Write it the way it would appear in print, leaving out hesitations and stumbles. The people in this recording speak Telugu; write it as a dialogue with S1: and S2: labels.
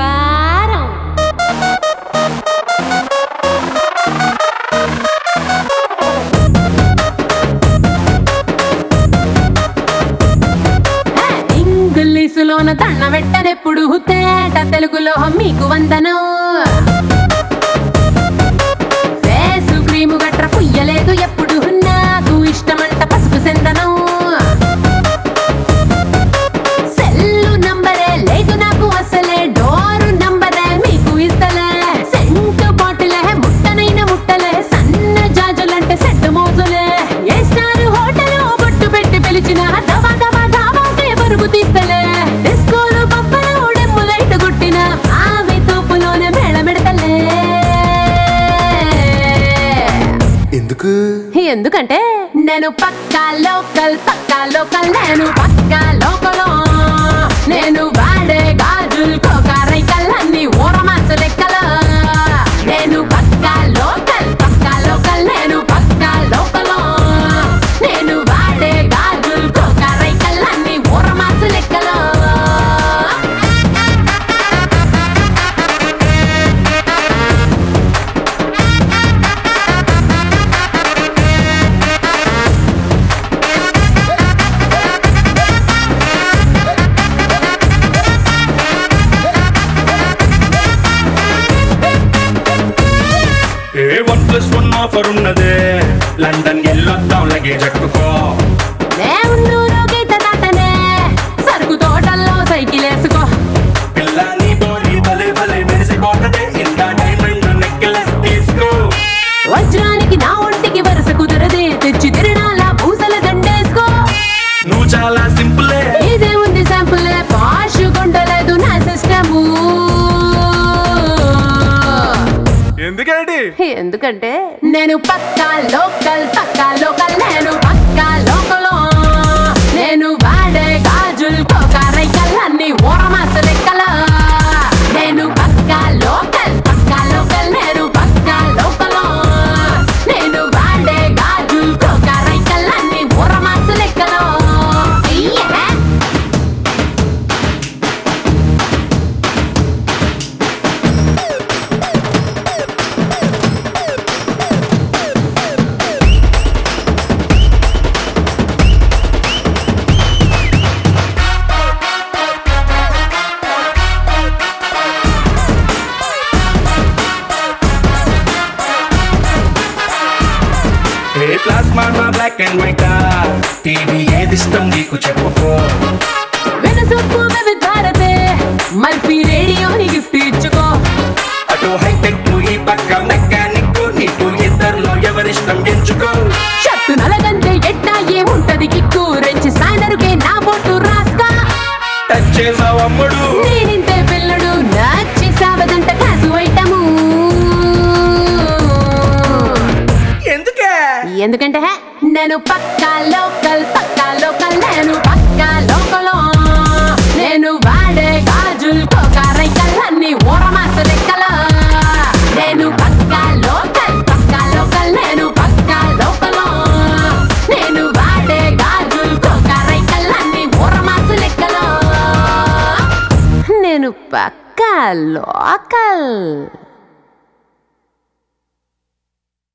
S1: బంగారం. ఇంగ్లీషులోన దండ పెట్టనెప్పుడు తేట తెలుగులో మీకు వందనం. ఫేసు క్రీము గట్ర పుయ్యలేదు ఎప్పుడు నాకు ఇష్టమంట పసుపు సెందనం. సెల్లు నంబరే లేదు నాకు అసలే డోరు నంబరే మీకు ఇస్తలే. సెంటు బాటిలే ముట్టనైన ముట్టలే సన్న జాజులంటే సెట్ మోజులే. ఏ స్టార్ హోటల్ బొట్టు పెట్టి పిలిచిన దవా దవా దావాకే బరువు తీస్తలే. డిస్కోలు పప్పలు డెమ్ము లైట్ గుట్టిన ఆవి తోపులోనే మేళమెడతలే. ఎందుకంటే నేను పక్కా లోకల్ నేను పక్కా లోకల్. నేను వాడే గాజులు కోకారైకల్ అన్ని ఊరమాసు లెక్కలు. నేను పక్కా లోకల్ నేను పక్కా లోకల్. నేను వాడే గాజులు కోకారైకల్ అన్ని ఊరమాసు లెక్కలు.
S2: OnePlus1 ఆఫర్ ఉన్నదే లండన్ ఎల్లొద్దాం లగేజ్ అట్టుకో.
S1: దేవుళ్ళూరు గీత దాటనే సరుకు తోటల్లో సైకిల్ వేసుకో.
S2: పిల్ల నీ బాడీ భలే భలే మెరిసిపోతదే ఇంకా డైమండ్ నెక్లెస్ తీసుకో.
S1: వజ్రానికి నా ఒంటికి వరుస కుదరదే తెచ్చి తిరణాల పూసల దండేసుకో.
S2: నువ్వు చాలా సింపులే
S1: ఇదే ఉంది శాంపులే పాష్ కొండలేదు నా సిస్టము. ఎందుకంటే నేను పక్కా లోకల్ నేను పక్కా లోకల్. నేను వాడే గాజులు కోకారైకల్ అన్ని ఊరమాసు లెక్కలు. నేను పక్కా లోకల్ నేను పక్కా లోకల్. నేను వాడే గాజులు కోకారైకల్ అన్ని ఊరమాసు లెక్కలు.
S2: Plasma black and white TV ఏది ఇష్టం నీకు చెప్పుకో.
S1: వెనసొప్పు భారతే మల్పీ రేడియోని గిఫ్ట్ ఇచ్చుకో.
S2: అటు హైటెక్ ఈ పక్క మెకానిక్ నీకు ఇద్దరులో ఎవరిష్టం ఎంచుకో.
S1: షట్టు నలగంటే ఎట్టా ఏముంటది కిక్కు రెంచి సాయనరుకే నా బొట్టు రాస్తా.
S2: టచ్ చేసావు అమ్ముడు
S1: నేనింతే పిల్లడు నచ్చి సావదంట కాసు ఐటము. ఎందుకంటే నేను పక్కా లోకల్ నేను పక్కా లోకల్. నేను వాడే గాజులు కోకారైకల్ అన్ని ఊరమాసు లెక్కలు. నేను పక్కా లోకల్ నేను పక్కా లోకల్. నేను వాడే గాజులు కోకారైకల్ అన్ని ఊరమాసు లెక్కలు. నేను పక్కా లోకల్.